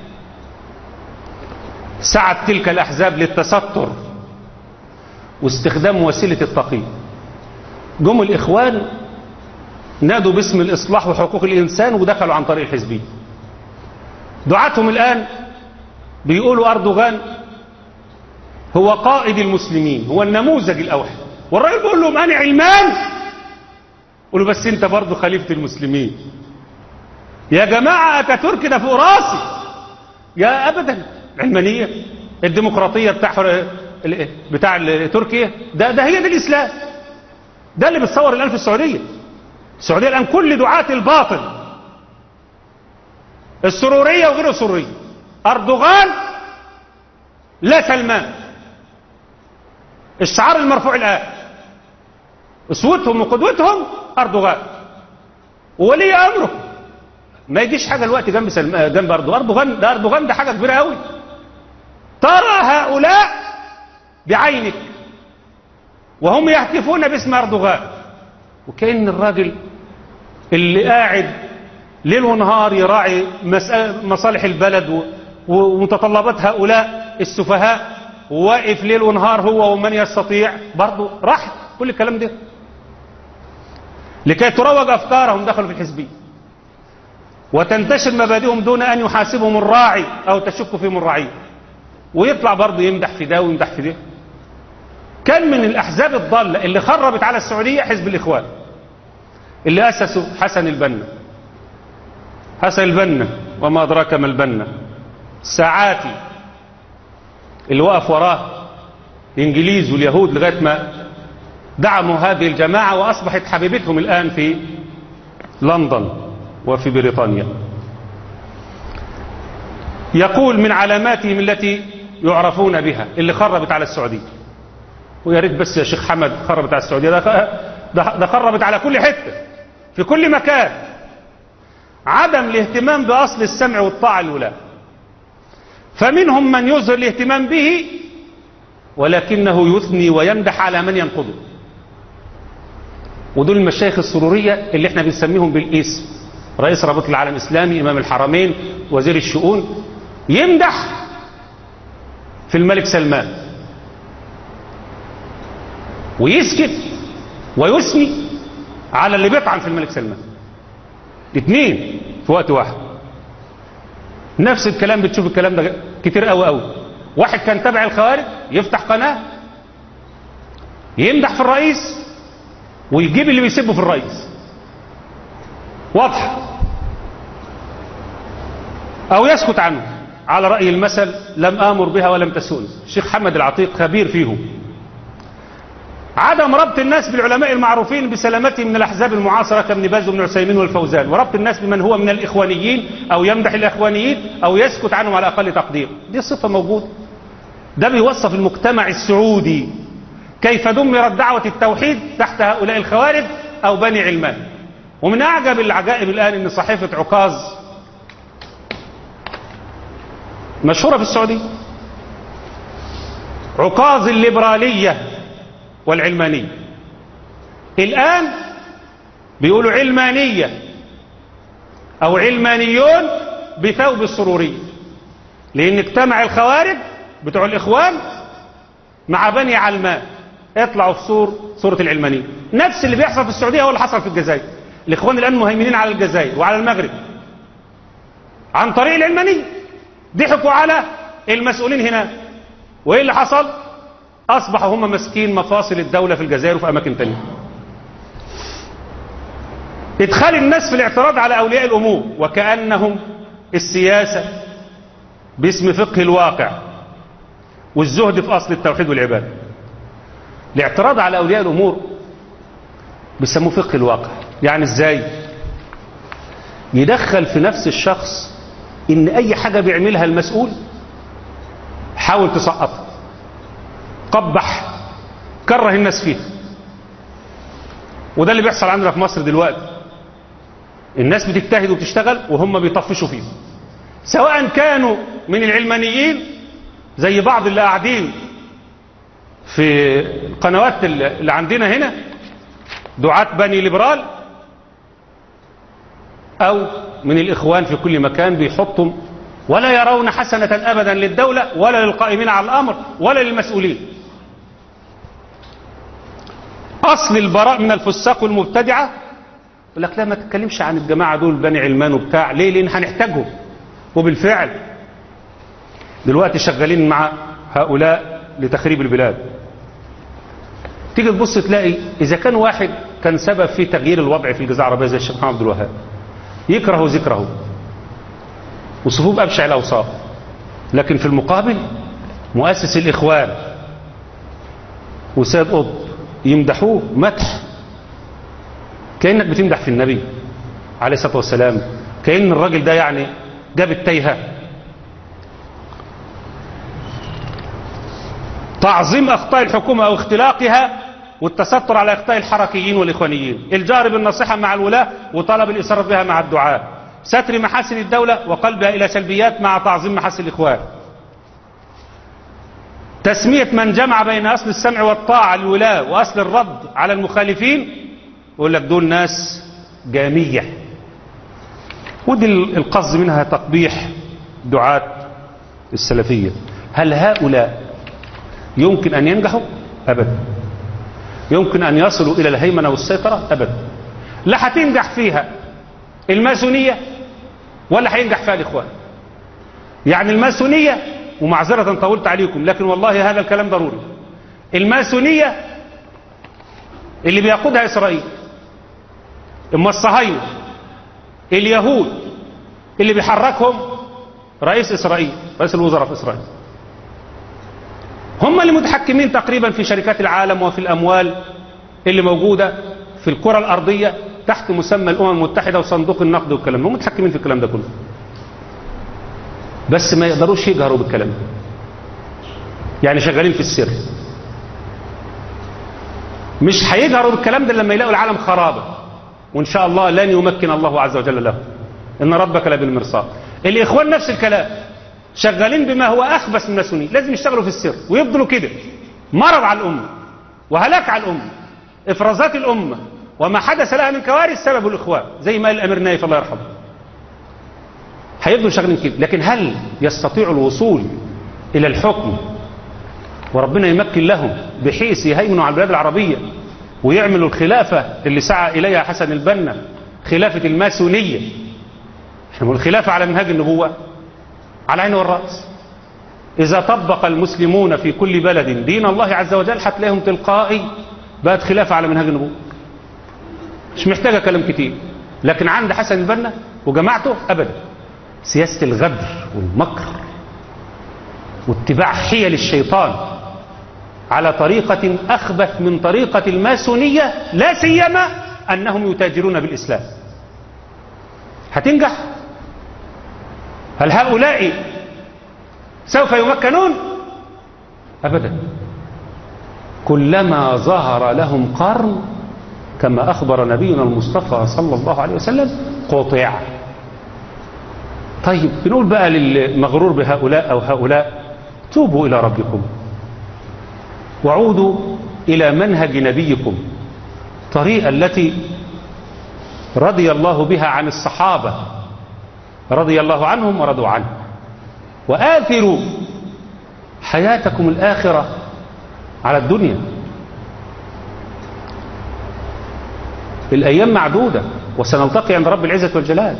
سعت تلك الأحزاب للتستر واستخدام وسيلة التقييد. جم الإخوان نادوا باسم الإصلاح وحقوق الإنسان ودخلوا عن طريق الحزبية. دعاتهم الآن بيقولوا أردوغان هو قائد المسلمين، هو النموذج الأوحد، والراجل بيقول لهم أنا علمان، قولوا بس أنت برضو خليفة المسلمين. يا جماعة أتاتورك ده فوق راسي. يا أبدا، علمانية الديمقراطية بتاع بتاع تركيا ده ده هي دي الإسلام. ده اللي بتصور الآن في السعودية. السعودية الآن كل دعاة الباطل السرورية وغير السرورية، أردوغان لا سلمان. الشعار المرفوع الآن أسوتهم وقدوتهم أردوغان وولي أمره. ما يجيش حاجة الوقت جنب سلمان جنب أردوغان. ده أردوغان ده حاجة كبيرة قوي. ترى هؤلاء بعينك وهم يهتفون باسم أردوغان، وكأن الراجل اللي قاعد ليل ونهار يراعي مصالح البلد ومتطلبات هؤلاء السفهاء، وواقف ليل ونهار هو ومن يستطيع برضه راح كل الكلام ده لكي تروج أفكارهم. دخلوا في الحزبية وتنتشر مبادئهم دون أن يحاسبهم الراعي أو تشك فيهم الرعية، ويطلع برضه يمدح في ده ويمدح في ده. كان من الأحزاب الضالة اللي خربت على السعودية حزب الإخوان اللي أسسه حسن البنا. حسن البنا وما أدراك ما البنا، ساعاتي اللي وقف وراه الإنجليز واليهود لغاية ما دعموا هذه الجماعة وأصبحت حبيبتهم الآن في لندن وفي بريطانيا. يقول من علاماتهم التي يعرفون بها اللي خربت على السعودية، ويا ريت بس يا شيخ حمد خربت على السعودية، ده, ده خربت على كل حتة في كل مكان. عدم الاهتمام بأصل السمع والطاعة الولاة. فمنهم من يظهر الاهتمام به ولكنه يثني ويمدح على من ينقضه. ودول المشايخ السرورية اللي احنا بنسميهم بالاسم، رئيس رابطة العالم الإسلامي، إمام الحرمين، وزير الشؤون، يمدح في الملك سلمان ويسكت ويثني على اللي بيطعن في الملك سلمان. الاثنين في وقت واحد. نفس الكلام بتشوف الكلام ده كتير قوي قوي. واحد كان تبع الخوارج يفتح قناة يمدح في الرئيس ويجيب اللي بيسبه في الرئيس، واضح، او يسكت عنه على رأي المثل لم آمر بها ولم تسؤني. الشيخ حمد العتيق خبير فيهم. عدم ربط الناس بالعلماء المعروفين بسلامتهم من الأحزاب المعاصرة كابن باز وابن عثيمين والفوزان، وربط الناس بمن هو من الإخوانيين أو يمدح الإخوانيين أو يسكت عنهم على أقل تقدير. دي صفة موجودة. ده بيوصف المجتمع السعودي كيف دمرت دعوة التوحيد تحت هؤلاء الخوارج أو بني علمان. ومن أعجب العجائب الآن أن صحيفة عكاظ مشهورة في السعودية، عكاظ الليبرالية والعلمانية، الآن بيقولوا علمانية أو علمانيون بثوب السرورية، لأن اجتمع الخوارج بتوع الإخوان مع بني علمان اطلعوا في صور صورة العلمانية. نفس اللي بيحصل في السعودية هو اللي حصل في الجزائر. الإخوان الآن مهيمنين على الجزائر وعلى المغرب عن طريق العلمانية. ضحكوا على المسؤولين هنا، وإيه اللي حصل؟ أصبحوا هم ماسكين مفاصل الدولة في الجزائر وفي أماكن تانية. إدخال الناس في الاعتراض على أولياء الأمور وكأنهم السياسة باسم فقه الواقع والزهد في أصل التوحيد والعبادة. الاعتراض على أولياء الأمور بيسموه فقه الواقع. يعني إزاي؟ يدخل في نفس الشخص إن أي حاجة بيعملها المسؤول حاول تسقطها، قبح، كره الناس فيها. وده اللي بيحصل عندنا في مصر دلوقتي. الناس بتجتهد وبتشتغل وهم بيطفشوا فيه، سواء كانوا من العلمانيين زي بعض اللي قاعدين في القنوات اللي عندنا هنا دعاة بني ليبرال، أو من الإخوان في كل مكان بيحطوا ولا يرون حسنة أبدا للدولة ولا للقائمين على الأمر ولا للمسؤولين. أصل البراء من الفساق والمبتدعة يقول لك لا ما تتكلمش عن الجماعة دول بني علمان وبتاع، ليه؟ لأن هنحتاجهم. وبالفعل دلوقتي شغالين مع هؤلاء لتخريب البلاد. تيجي تبص تلاقي إذا كان واحد كان سبب في تغيير الوضع في الجزيرة العربية زي الشيخ محمد عبد الوهاب يكره ذكره وصفوه بأبشع الأوصاف، لكن في المقابل مؤسس الإخوان وسيد قطب يمدحوه مدح كأنك بتمدح في النبي عليه الصلاة والسلام، كأن الراجل ده يعني جاب التايهة. تعظيم أخطاء الحكومة أو اختلاقها والتستر على أخطاء الحركيين والإخوانيين، الجار بالنصيحة مع الولاة وطلب الإصرار بها مع الدعاة، ستر محاسن الدولة وقلبها إلى سلبيات مع تعظيم محاسن الإخوان، تسمية من جمع بين أصل السمع والطاعة للولاة وأصل الرد على المخالفين، يقول لك دول ناس جامية. ودي القصد منها تقبيح دعاة السلفية. هل هؤلاء يمكن أن ينجحوا؟ أبدا. يمكن أن يصلوا إلى الهيمنة والسيطرة؟ أبدا. لا هتنجح فيها الماسونية ولا هينجح فيها الإخوان. يعني الماسونية، ومعذرة طولت عليكم لكن والله هذا الكلام ضروري، الماسونية اللي بيقودها إسرائيل، اما الصهاينة اليهود اللي بيحركهم رئيس إسرائيل، رئيس الوزراء في إسرائيل، هم اللي متحكمين تقريبا في شركات العالم وفي الأموال اللي موجودة في الكرة الأرضية تحت مسمى الأمم المتحدة وصندوق النقد والكلام ده، هم متحكمين في الكلام ده كله، بس ما يقدروش يجهروا بالكلام ده، يعني شغالين في السر. مش هيجهروا بالكلام ده لما يلاقوا العالم خرابة، وإن شاء الله لن يمكن الله عز وجل له، إن ربك لبالمرصاد. الإخوان نفس الكلام، شغالين بما هو أخبث من الماسونية، لازم يشتغلوا في السر ويفضلوا كده، مرض على الأمة وهلاك على الأمة، إفرازات الأمة وما حدث لها من كوارث سبب الإخوان، زي ما قال الأمير نايف الله يرحمه. هيفضلوا شغالين كده، لكن هل يستطيعوا الوصول إلى الحكم وربنا يمكن لهم بحيث يهيمنوا على البلاد العربية ويعملوا الخلافة اللي سعى إليها حسن البنا، خلافة الماسونية؟ احنا بنقول الخلافة على منهاج النبوة على عين والرأس. إذا طبق المسلمون في كل بلد دين الله عز وجل هتلاقيهم تلقائي بقت خلافة على منهاج النبوة، مش محتاجة كلام كتير. لكن عند حسن البنا وجماعته أبدا، سياسة الغدر والمكر واتباع حيل الشيطان على طريقة أخبث من طريقة الماسونية، لا سيما أنهم يتاجرون بالإسلام. هتنجح؟ هل هؤلاء سوف يمكنون؟ أبدا. كلما ظهر لهم قرن كما أخبر نبينا المصطفى صلى الله عليه وسلم قطع. طيب بنقول بقى للمغرور بهؤلاء أو هؤلاء: توبوا إلى ربكم وعودوا إلى منهج نبيكم، طريقة التي رضي الله بها عن الصحابة رضي الله عنهم ورضوا عنه، وآثروا حياتكم الآخرة على الدنيا. الأيام معدودة وسنلتقي عند رب العزة والجلال.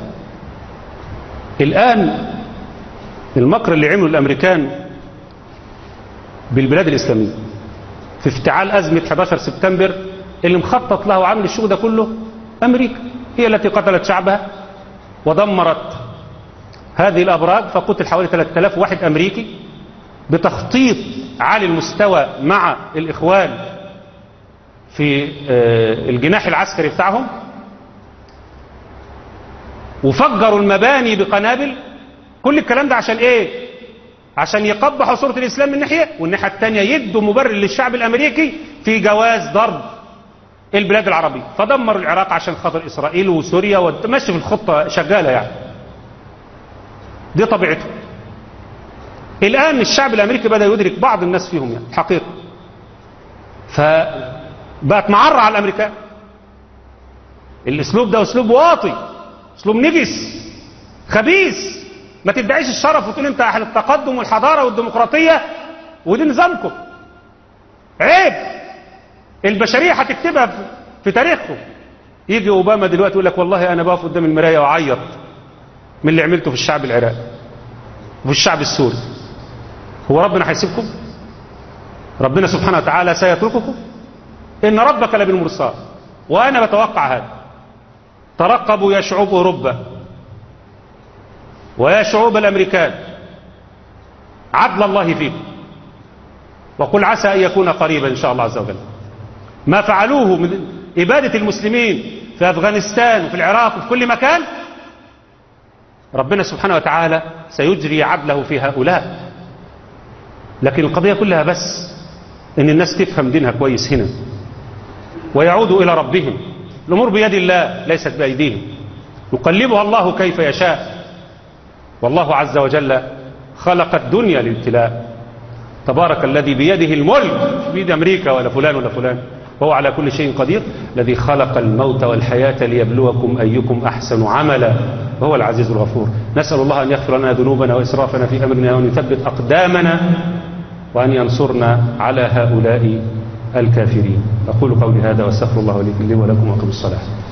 الآن المكر اللي عمله الأمريكان بالبلاد الإسلامية في افتعال أزمة أحد عشر سبتمبر، اللي مخطط له وعامل الشغل ده كله أمريكا، هي التي قتلت شعبها ودمرت هذه الأبراج، فقتل حوالي ثلاثة آلاف واحد أمريكي بتخطيط عالي المستوى مع الإخوان في الجناح العسكري بتاعهم، وفجروا المباني بقنابل. كل الكلام ده عشان ايه؟ عشان يقبحوا صورة الإسلام من ناحية، والناحية الثانية يدوا مبرر للشعب الأمريكي في جواز ضرب البلاد العربية، فدمروا العراق عشان خاطر إسرائيل وسوريا، ومشي في الخطة شغالة يعني. دي طبيعتهم. الآن الشعب الأمريكي بدأ يدرك بعض الناس فيهم يعني حقيقة، فبقت معرة على الأمريكان. الأسلوب ده أسلوب واطي، أسلوب نجس خبيث. ما تدعيش الشرف وتقول أنت أهل التقدم والحضارة والديمقراطية ودي نظامكم. عيب، البشرية هتكتبها في تاريخكم. يجي أوباما دلوقتي يقول لك والله أنا بقف قدام المراية وأعيط من اللي عملته في الشعب العراقي وفي الشعب السوري. هو ربنا هيسيبكم؟ ربنا سبحانه وتعالى سيترككم؟ إن ربك لبالمرصاد. وأنا بتوقع هذا. ترقبوا يا شعوب أوروبا ويا شعوب الأمريكان عدل الله فيكم، وقل عسى أن يكون قريبا إن شاء الله عز وجل. ما فعلوه من إبادة المسلمين في أفغانستان وفي العراق وفي كل مكان، ربنا سبحانه وتعالى سيجري عدله في هؤلاء. لكن القضية كلها بس إن الناس تفهم دينها كويس هنا ويعودوا إلى ربهم. الأمور بيد الله ليست بأيديهم، يقلبها الله كيف يشاء. والله عز وجل خلق الدنيا للابتلاء. تبارك الذي بيده الملك، مش بيد أمريكا ولا فلان ولا فلان، وهو على كل شيء قدير. الذي خلق الموت والحياة ليبلوكم أيكم أحسن عملا وهو العزيز الغفور. نسأل الله أن يغفر لنا ذنوبنا وإسرافنا في أمرنا وأن يثبت أقدامنا وأن ينصرنا على هؤلاء الكافرين. أقول قولي هذا واستغفر الله لي ولكم وأقم الصلاة.